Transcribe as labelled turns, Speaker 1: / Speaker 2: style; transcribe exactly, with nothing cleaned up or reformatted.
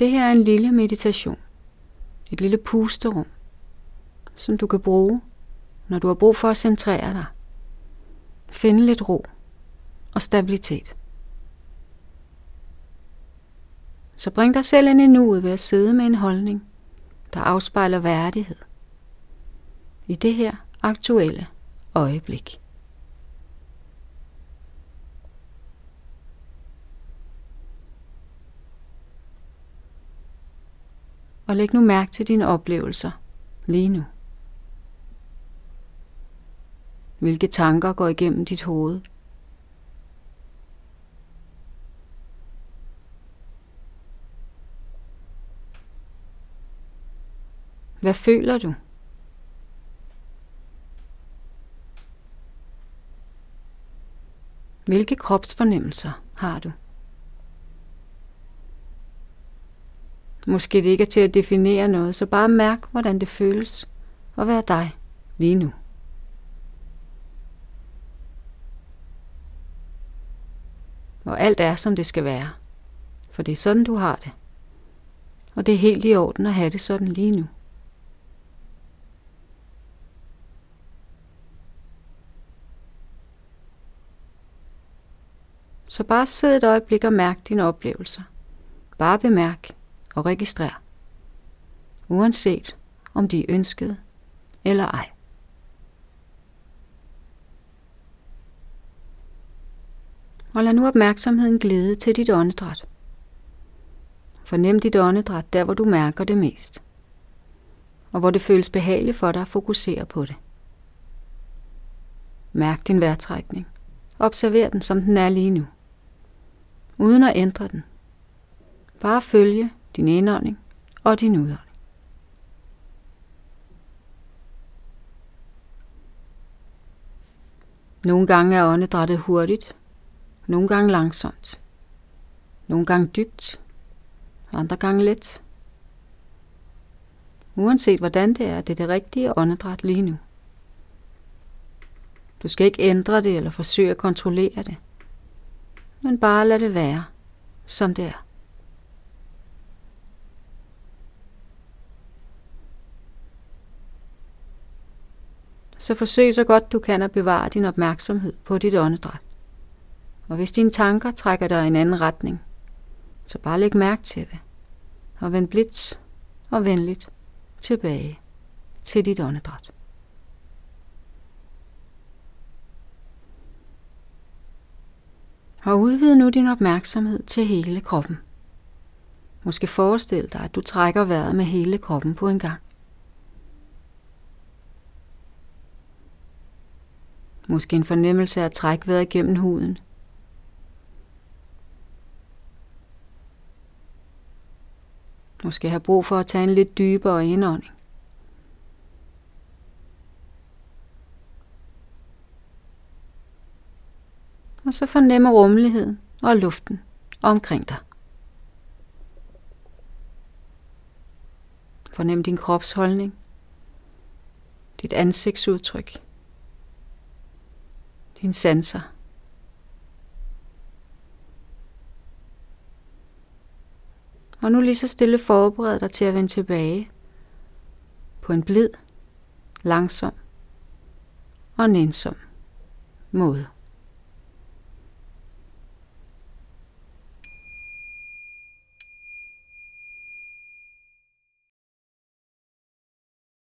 Speaker 1: Det her er en lille meditation. Et lille pusterum, som du kan bruge, når du har brug for at centrere dig. Finde lidt ro og stabilitet. Så bring dig selv ind i nuet ved at sidde med en holdning, der afspejler værdighed i det her aktuelle øjeblik. Og læg nu mærke til dine oplevelser lige nu. Hvilke tanker går igennem dit hoved? Hvad føler du? Hvilke kropsfornemmelser har du? Måske det ikke er til at definere noget, så bare mærk, hvordan det føles at være dig lige nu. Og alt er, som det skal være, for det er sådan, du har det. Og det er helt i orden at have det sådan lige nu. Så bare sid et øjeblik og mærk dine oplevelser. Bare bemærk og registrer, uanset om de er ønskede eller ej. Og lad nu opmærksomheden glide til dit åndedræt. Fornem dit åndedræt der, hvor du mærker det mest, og hvor det føles behageligt for dig at fokusere på det. Mærk din vejrtrækning. Observer den, som den er lige nu, uden at ændre den. Bare følge din indånding og din udånding. Nogle gange er åndedrættet hurtigt, nogle gange langsomt, nogle gange dybt, andre gange let. Uanset hvordan det er, det er det rigtige åndedræt lige nu. Du skal ikke ændre det eller forsøge at kontrollere det, men bare lad det være, som det er. Så forsøg så godt du kan at bevare din opmærksomhed på dit åndedræt. Og hvis dine tanker trækker dig i en anden retning, så bare læg mærke til det, og vend blidt og venligt tilbage til dit åndedræt. Og udvid nu din opmærksomhed til hele kroppen. Måske forestil dig, at du trækker vejret med hele kroppen på en gang. Måske en fornemmelse af at trække vejret gennem huden. Måske have brug for at tage en lidt dybere indånding. Og så fornemme rummeligheden og luften omkring dig. Fornem din kropsholdning, dit ansigtsudtryk, dine sanser. Og nu lige så stille forbered dig til at vende tilbage på en blid, langsom og nænsom måde.